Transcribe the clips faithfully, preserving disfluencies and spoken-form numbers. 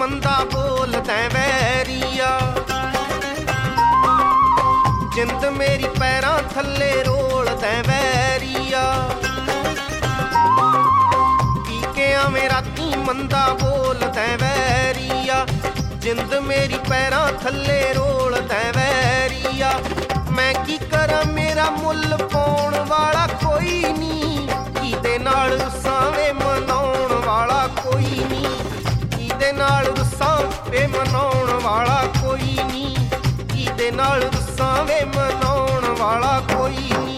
ਮੰਦਾ ਬੋਲਦਾ ਵੈਰੀਆ। ਜਿੰਦ ਮੇਰੀ ਪੈਰਾਂ ਥੱਲੇ ਰੋਲਦਾ ਵੈਰੀਆ। ਪੀ ਕੇ ਆਵੇਂ ਰਾਤੀ ਮੰਦਾ ਬੋਲਦਾ ਵੈਰੀਆ। ਜਿੰਦ ਮੇਰੀ ਪੈਰਾਂ ਥੱਲੇ ਰੋਲਦਾ ਵੈਰੀਆ। ਮੈਂ ਕੀ ਕਰਾਂ ਮੇਰਾ ਮੁੱਲ ਪਾਉਣ ਵਾਲਾ ਕੋਈ ਨੀ। ਕਿਹਦੇ ਨਾਲ ਰੁੱਸਾਂ ਵੇ ਮਨਾਉਣ ਵਾਲਾ ਕੋਈ ਨੀ। ਕਿਹਦੇ ਨਾਲ ਰੁੱਸਾਂ ਵੇ ਮਨਾਉਣ ਵਾਲਾ ਕੋਈ ਨੀ। ਕਿਹਦੇ ਨਾਲ ਰੁੱਸਾਂ ਵੇ ਮਨਾਉਣ ਵਾਲਾ ਕੋਈ ਨੀ।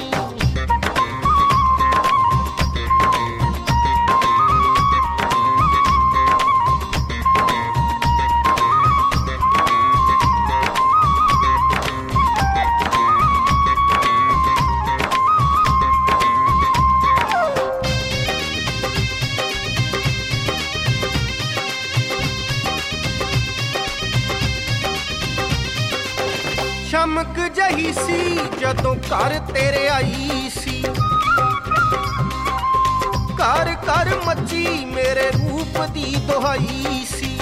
ਚਮਕ ਜਹੀ ਸੀ ਜਦੋਂ ਘਰ ਤੇਰੇ ਆਈ ਸੀ। ਘਰ ਘਰ ਮੱਚੀ ਮੇਰੇ ਰੂਪ ਦੀ ਦੁਹਾਈ ਸੀ।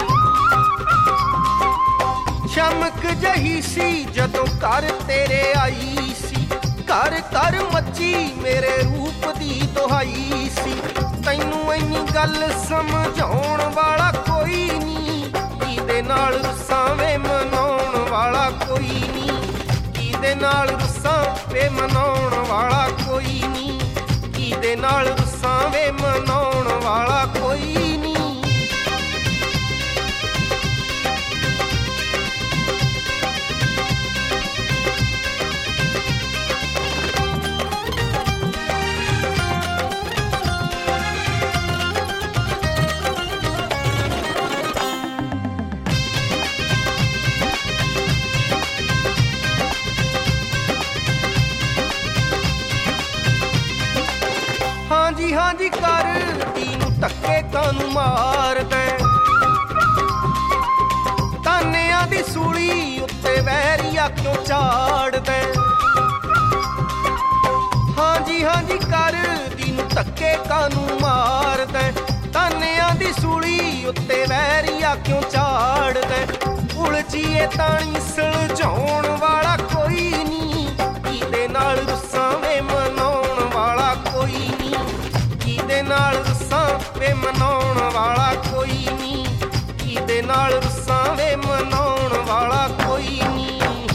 ਚਮਕ ਜਹੀ ਸੀ ਜਦੋਂ ਘਰ ਤੇਰੇ ਆਈ ਸੀ। ਘਰ ਘਰ ਮੱਚੀ ਮੇਰੇ ਰੂਪ ਦੀ ਦੁਹਾਈ ਸੀ। ਤੈਨੂੰ ਇੰਨੀ ਗੱਲ ਸਮਝਾਉਣ ਵਾਲਾ ਕੋਈ ਨੀ। ਕਿਹਦੇ ਨਾਲ ਰੁੱਸਾਂ ਵੇ ਮਨਾਉਣ ਵਾਲਾ ਕੋਈ ਨੀ। ਕਿਹਦੇ ਨਾਲ ਰੁੱਸਾਂ ਵੇ ਮਨਾਉਣ ਵਾਲਾ ਕੋਈ ਨੀ। ਕਿਹਦੇ ਨਾਲ ਰੁੱਸਾਂ ਵੇ ਮਨਾਉਣ ਵਾਲਾ ਕੋਈ ਨੀ। ਹਾਂਜੀ ਹਾਂਜੀ ਕਰਦੀ ਨੂੰ ਧੱਕੇ ਕਾਨੂੰ ਮਾਰਦਾ। ਤਾਨਿਆਂ ਦੀ ਸੂਲੀ ਉੱਤੇ ਵੈਰੀਆ ਕਿਉਂ ਝਾੜਦਾ। ਹਾਂਜੀ ਹਾਂਜੀ ਕਰਦੀ ਨੂੰ ਧੱਕੇ ਕਾਨੂੰ ਮਾਰਦਾ। ਤਾਨਿਆਂ ਦੀ ਸੂਲੀ ਉੱਤੇ ਵੈਰੀਆ ਕਿਉਂ ਝਾੜਦਾ। ਉਲਝੀਏ ਤਾਣੀ ਸੁਲਝਾਉਣ ਵਾਲਾ ਕੋਈ ਨੀ। ਕਿਹਦੇ ਨਾਲ ਰੁੱਸਾਂ ਵੇ ਮਨਾਉਣ ਵਾਲਾ ਕੋਈ ਨੀ। ਕਿਹਦੇ ਨਾਲ ਰੁੱਸਾਂ ਵੇ ਮਨਾਉਣ ਵਾਲਾ ਕੋਈ ਨੀ। ਕਿਹਦੇ ਨਾਲ ਰੁੱਸਾਂ ਵੇ ਮਨਾਉਣ ਵਾਲਾ ਕੋਈ ਨੀ।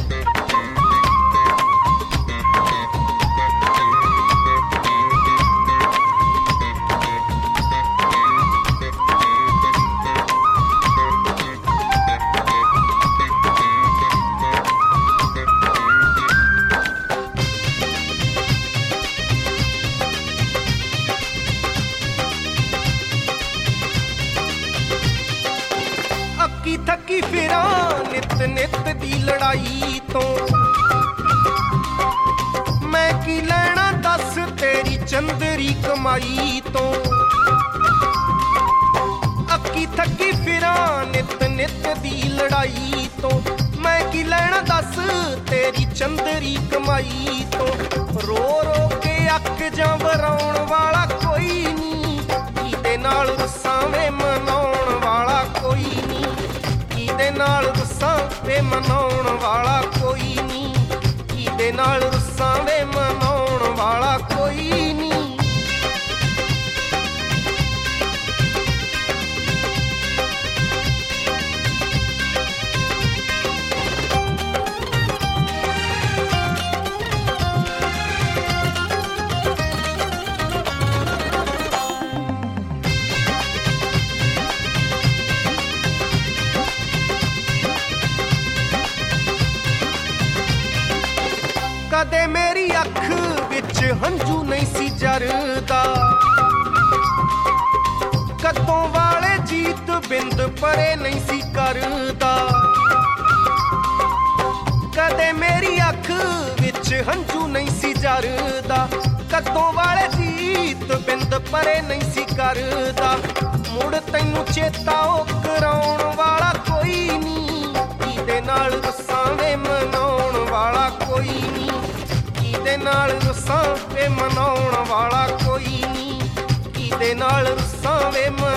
ਥੱਕੀ ਫਿਰਾਂ ਨਿਤ ਨਿਤ ਦੀ ਲੜਾਈ ਤੋਂ। ਮੈਂ ਕੀ ਲੈਣਾ ਦੱਸ ਤੇਰੀ ਚੰਦਰੀ ਕਮਾਈ ਤੋਂ। ਅੱਕੀ ਥੱਕੀ ਫਿਰਾਂ ਨਿਤ ਨਿਤ ਦੀ ਲੜਾਈ ਤੋਂ। ਮੈਂ ਕੀ ਲੈਣਾ ਦੱਸ ਤੇਰੀ ਚੰਦਰੀ ਕਮਾਈ ਤੋਂ। ਰੋ ਰੋ ਕੇ ਅੱਕ ਜਾਂ ਵਰਾਉਣ ਵਾਲਾ ਕੋਈ ਨੀ। ਕਿਹਦੇ ਨਾਲ ਰੁੱਸਾਂ ਵੇ ਮਨਾਉਣ ਵਾਲਾ ਕੋਈ ਨੀ। ਕਿਹਦੇ ਨਾਲ ਰੁੱਸਾਂ ਵੇ ਮਨਾਉਣ ਵਾਲਾ ਕੋਈ ਨੀ। ਕਿਹਦੇ ਨਾਲ ਰੁੱਸਾਂ ਵੇ ਮਨਾਉਣ ਵਾਲਾ ਕੋਈ ਨੀ। ਕਦੇ ਮੇਰੀ ਅੱਖ ਵਿੱਚ ਹੰਝੂ ਨਹੀਂ ਸੀ ਜਰਦਾ। ਕਦੋਂ ਵਾਲੇ ਜੀਤ ਬਿੰਦ ਪਰੇ ਨਹੀਂ ਸੀ ਕਰਦਾ। ਕਦੇ ਮੇਰੀ ਅੱਖ ਵਿੱਚ ਹੰਝੂ ਨਹੀਂ ਸੀ ਜਰਦਾ। ਕਦੋਂ ਵਾਲੇ ਜੀਤ ਬਿੰਦ ਪਰੇ ਨਹੀਂ ਸੀ ਕਰਦਾ। ਮੁੜ ਤੈਨੂੰ ਚੇਤਾ ਉਹ ਕਰਾਉਣ ਵਾਲਾ ਕੋਈ ਨੀ। ਕਿਹਦੇ ਨਾਲ ਰੁੱਸਾਂ ਵੇ ਮਨਾਉਣ ਵਾਲਾ ਕੋਈ ਨੀ। ਕਿਹਦੇ ਨਾਲ ਰੁੱਸਾਂ ਵੇ ਮਨਾਉਣ ਵਾਲਾ ਕੋਈ ਨੀ। ਕਿਹਦੇ ਨਾਲ ਰੁੱਸਾਂ ਵੇ